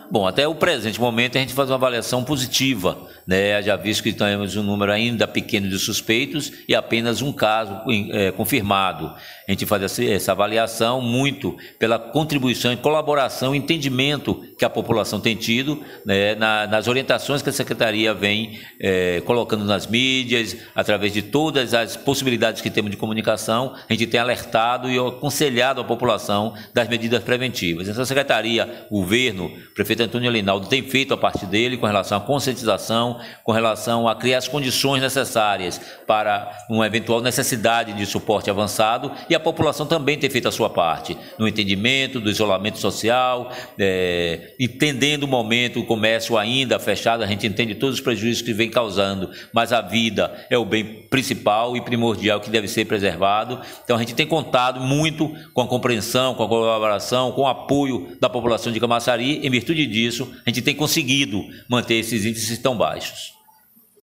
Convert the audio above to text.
Bom, até o presente momento a gente faz uma avaliação positiva, né? Já visto que temos um número ainda pequeno de suspeitos e apenas um caso confirmado. A gente faz essa avaliação muito pela contribuição e colaboração, entendimento que a população tem tido, né, nas orientações que a Secretaria vem colocando nas mídias, através de todas as possibilidades que temos de comunicação. A gente tem alertado e aconselhado a população das medidas preventivas. Essa Secretaria, o governo, o prefeito Antônio Linaldo tem feito a parte dele com relação à conscientização, com relação a criar as condições necessárias para uma eventual necessidade de suporte avançado, e a população também tem feito a sua parte, no entendimento do isolamento social, entendendo o momento, o comércio ainda fechado, a gente entende todos os prejuízos que vem causando, mas a vida é o bem principal e primordial que deve ser preservado. Então a gente tem contado muito com a compreensão, com a colaboração, com o apoio da população de Camaçari. Em virtude disso, a gente tem conseguido manter esses índices tão baixos.